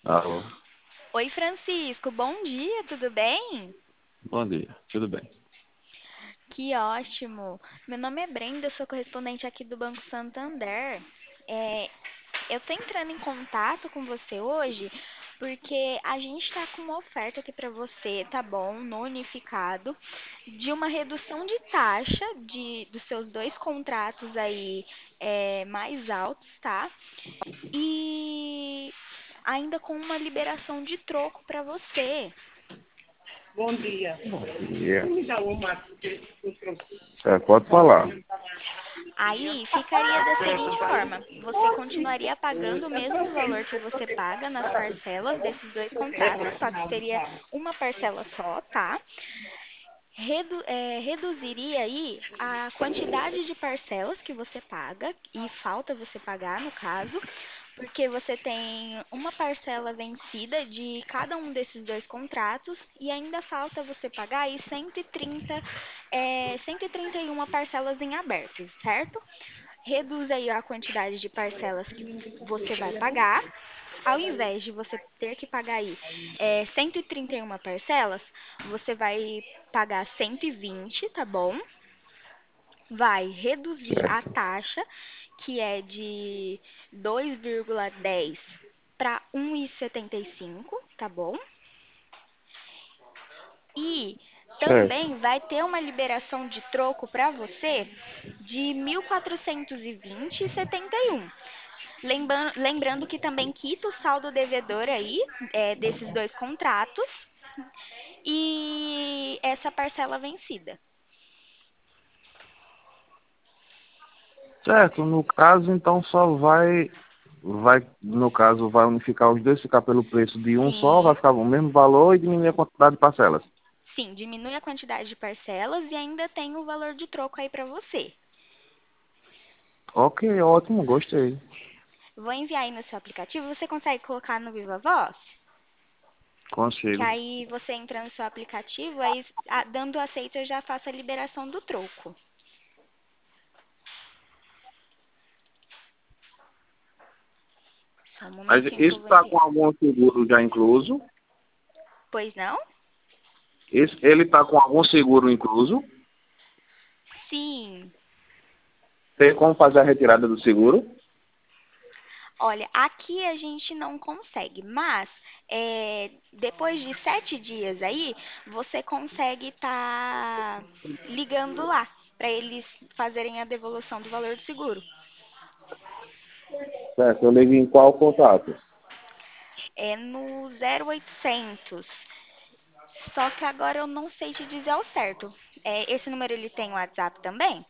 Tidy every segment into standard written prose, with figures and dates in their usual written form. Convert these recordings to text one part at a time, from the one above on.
Alô, Oi, Francisco, bom dia, tudo bem? bom dia, tudo bem? Que ótimo! Meu nome é Brenda, eu sou correspondente aqui do Banco Santander. Eu tô entrando em contato com você hoje porque a gente está com uma oferta aqui para você, tá bom? No unificado, de uma redução de taxa dos seus dois contratos aí mais altos, tá? E ainda com uma liberação de troco para você. Bom dia. Bom dia. Me dá uma. Pode falar. Aí ficaria da seguinte forma: você continuaria pagando o mesmo valor que você paga nas parcelas desses dois contratos, só que seria uma parcela só, tá? Reduziria aí a quantidade de parcelas que você paga, e falta você pagar no caso, porque você tem uma parcela vencida de cada um desses dois contratos e ainda falta você pagar aí 131 parcelas em aberto, certo? Reduz aí a quantidade de parcelas que você vai pagar. Ao invés de você ter que pagar aí 131 parcelas, você vai pagar 120, tá bom? Vai reduzir a Certo, taxa, que é de 2,10 para 1,75, tá bom? E certo, também vai ter uma liberação de troco para você de 1.420,71. Lembrando que também quita o saldo devedor aí desses dois contratos e essa parcela vencida. certo. No caso, então só no caso, vai unificar os dois, ficar pelo preço de um só, vai Sim, ficar o mesmo valor e diminuir a quantidade de parcelas. sim, diminui a quantidade de parcelas e ainda tem o valor de troco aí para você. Ok, ótimo, gostei. Vou enviar aí no seu aplicativo. Você consegue colocar no Viva Voz? Que Consigo. aí você entra no seu aplicativo, aí dando aceito eu já faço a liberação do troco. Só um Mas momentinho que isso eu vou está com enviar. algum seguro já incluso? Pois não? Ele está com algum seguro incluso? Sim. Tem como fazer a retirada do seguro? Olha, aqui a gente não consegue, mas depois de 7 dias aí, você consegue estar ligando lá para eles fazerem a devolução do valor do seguro. Certo, eu ligo em qual contato? É no 0800. Só que agora eu não sei te dizer ao certo. Esse número ele tem WhatsApp também?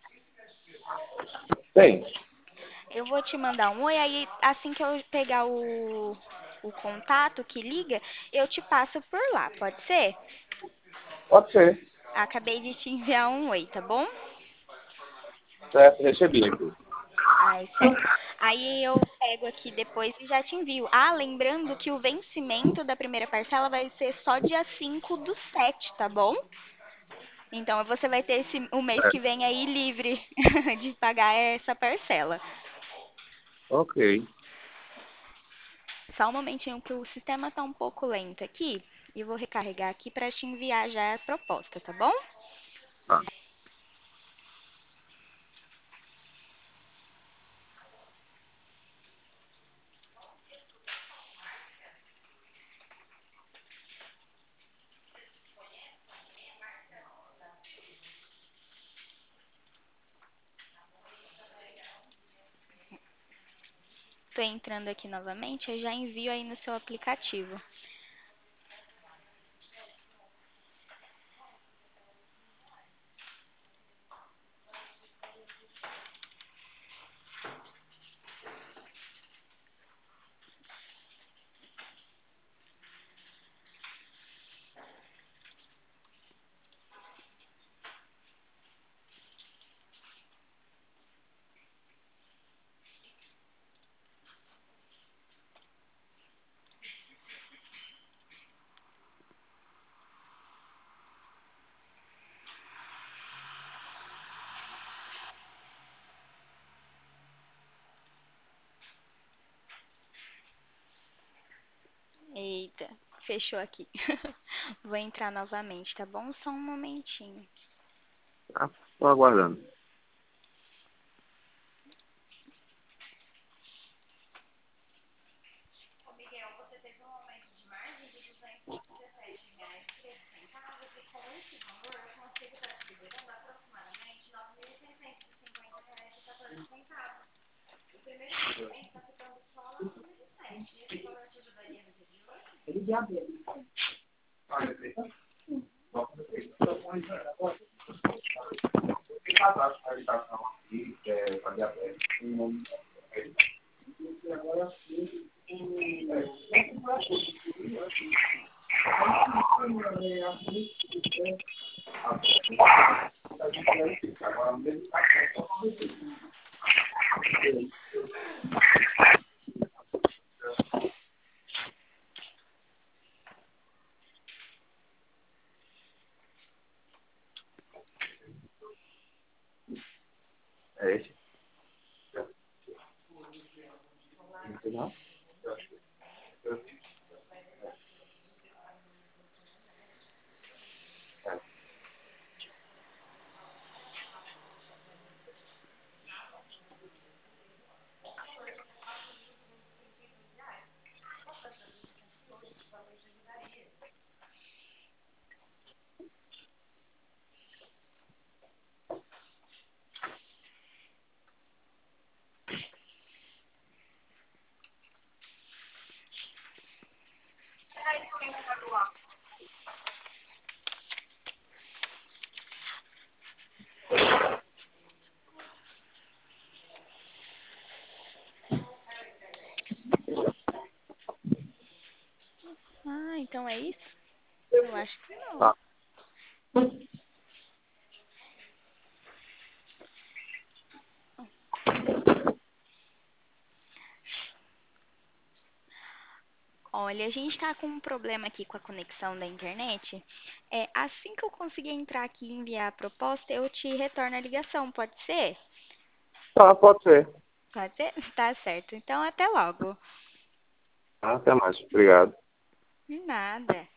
Tem. Eu vou te mandar um oi, aí assim que eu pegar o contato que liga, eu te passo por lá, pode ser? Pode ser. Acabei de te enviar um oi, tá bom? Certo, recebi aqui. Ai, certo. Aí eu pego aqui depois e já te envio. Ah, lembrando que o vencimento da primeira parcela vai ser só dia 5/7, tá bom? Então você vai ter o mês que vem aí livre de pagar essa parcela. Ok. Só um momentinho que o sistema tá um pouco lento aqui e eu vou recarregar aqui para te enviar já a proposta, tá bom? Tá. Tô entrando aqui novamente, eu já envio aí no seu aplicativo. Eita, fechou aqui. Vou entrar novamente, tá bom? Só um momentinho. Ah, tô aguardando. É esse? Não? Ah, então é isso? Eu acho que não. Tá. Olha, a gente tá com um problema aqui com a conexão da internet. Assim que eu conseguir entrar aqui e enviar a proposta, eu te retorno a ligação, pode ser? Tá, pode ser. Pode ser? Tá certo. Então, até logo. Até mais. Obrigado. De nada.